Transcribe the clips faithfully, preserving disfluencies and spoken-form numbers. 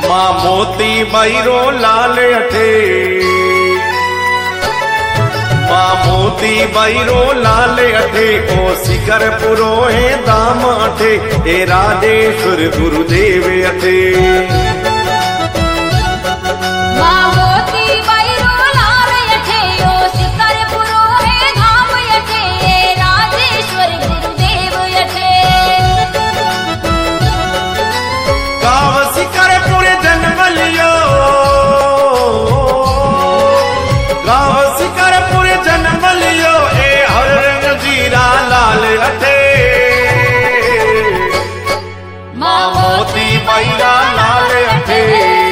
मां मोती बाईरो लाल अठे, मां मोती बाईरो लाल अठे, ओ सिकर पुरो है दाम अठे, हे राजेश्वर गुरुदेव अठे। मां मोती बाईरो लाल अठे, ओ सिकर पुरो है धाम अठे, हे राजेश्वर गुरुदेव अठे। गाव सिकर पुरे जन्म लियो, गाव सिकर पुरे जन्म लियो, ए हर रंग जीरा लाल अठे। मां मोती बाईरा लाल अठे,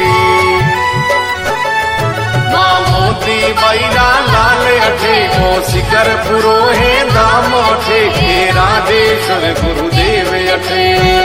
मां मोती बाईरा लाल अठे, ओ सिकर पुरो है दाम अठे, हे राजेश्वर गुरुदेव अठे।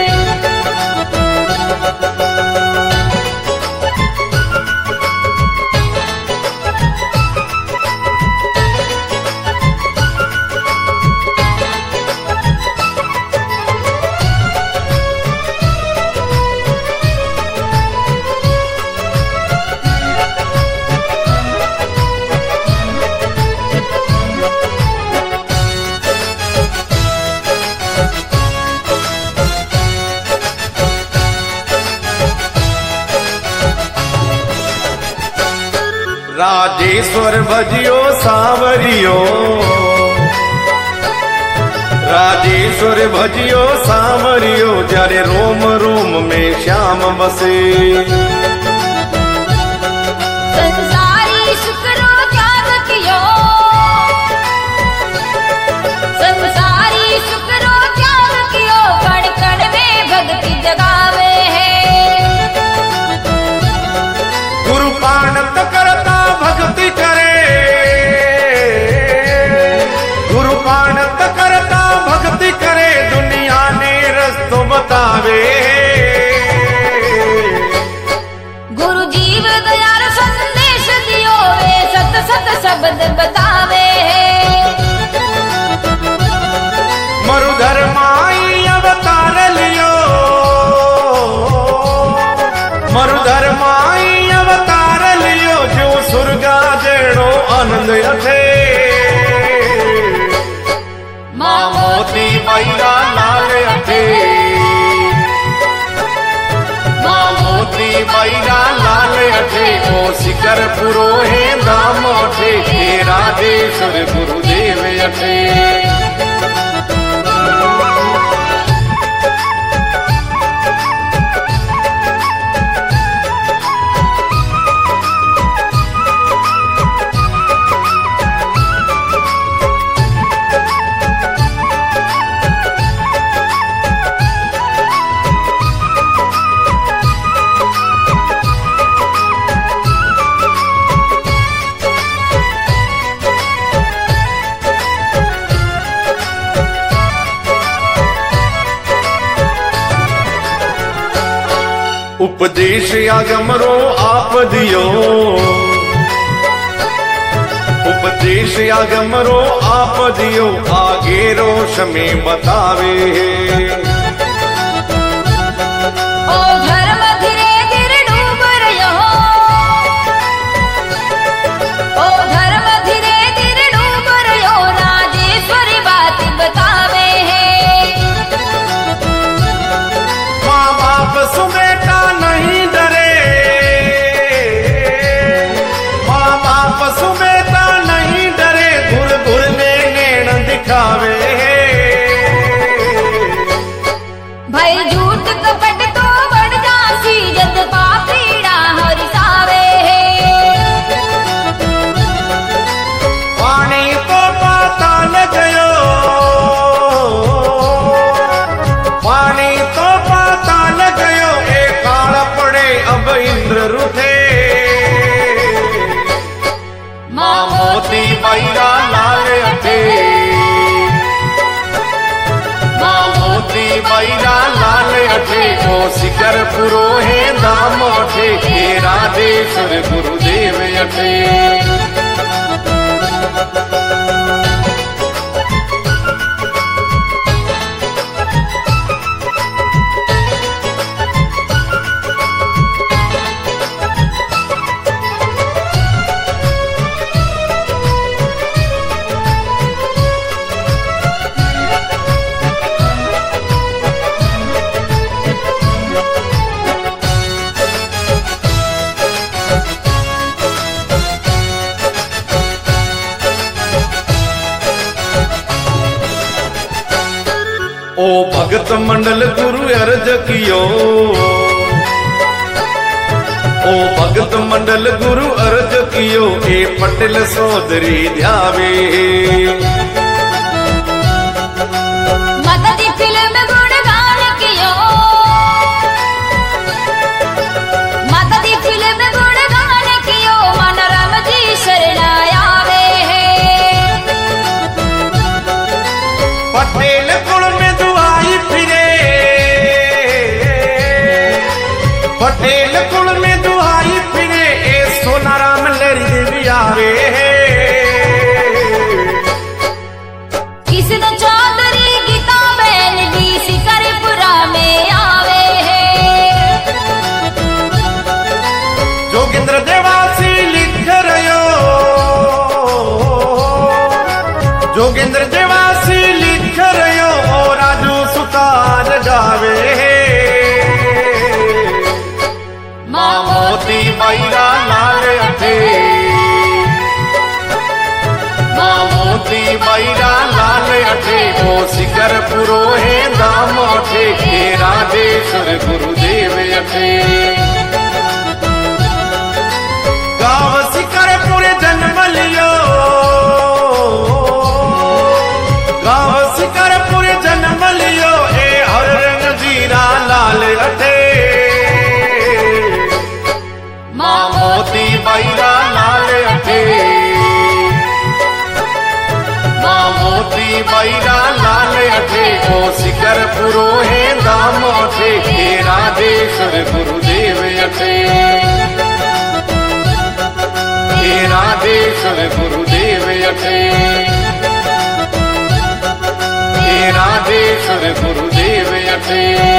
राजेश्वर भजियो सांवरियो, राजेश्वर भजियो सांवरियो, जारे रोम रोम में श्याम बसे। संसारी शुक्रो त्याग कियो, संसारी शुक्रो त्याग कियो, कण कण में भक्ति जगावे है। गुरु पानत करता भक्ति करे, गुरु पानत करता भक्ति करे, दुनिया ने रस्तो बतावे। गुरु जीव दयाल संदेश दियो, वे सत सत शब्द बतावे है। मरुधर माई अवतार लियो, मरुधर माई अवतार लियो, जो सुर्गा जेड़ो आनंद अठे। मां मोती बाईरा लाल अठे, मां मोती बाईरा लाल अठे, ओ सिकर पुरो है दाम अठे, हे राजेश्वर गुरुदेव अठे। उपदेश आगमरो आप दियो, उपदेश आगमरो आप दियो, आगे रोश में बतावे। ओ धर्म धीरे धीरे डूब रयो, ओ धर्म धीरे धीरे डूब रयो, राजेश्वरी बात बतावे है। माँ बाप सुबेटा नहीं डरे, माँ बाप सुबेटा नहीं डरे, घुर घुर में नैन दिखावे। भाई झूठ कपट तो बढ़ जासी, जद पापीड़ा हरिसावे है। पानी तो पाताल गयो, पानी तो पाताल गयो, ए काल पड़े अब इंद्र रूठे। मां मोती बाईरा लाल अठे, मां मोती बाईरा लाल अठे, ओ सिकर पुरो है दाम अठे, हे राजेश्वर गुरुदेव अठे। ओ भगत मंडल गुरु अर्ज कियो, ओ भगत मंडल गुरु अर्ज कियो, ए पटेल सोदरी ध्यावे। माता दी फिल्म गुणगान कियो, माता दी फिल्म गुणगान कियो, मन राम जी शरण आवे है। पटेल कुल में दुआई फिरे, पटेल कुल में दुआई फिरे, ए सोना राम लहरी देवी आवे। किसी न चौधरी गीता बहन दी सिकरपुरा में आवे है। जोगिंद्र देवासी लिख रयो, जोगिंद्र देवासी लिख रयो, और राजू सुतार गावे। मां मोती बैरा लाल अठे, मां मोती बैरा लाल अठे, ओ सिकर पुरो है दाम अठे, हे राजेश्वर गुरुदेव अठे। गाव सिकर पुरे जन्म लियो, गाव सिकर पुरे जन्म लियो, ए हर रंग जीरा लाल अठे। मां मोती बैरा लाल अठे, मां मोती बैरा लाल अठे, ओ सिकर पुरो है दाम अठे, हे राजेश्वर गुरुदेव अठे, हे राजेश्वर गुरुदेव अठे, हे राजेश्वर गुरुदेव अठे।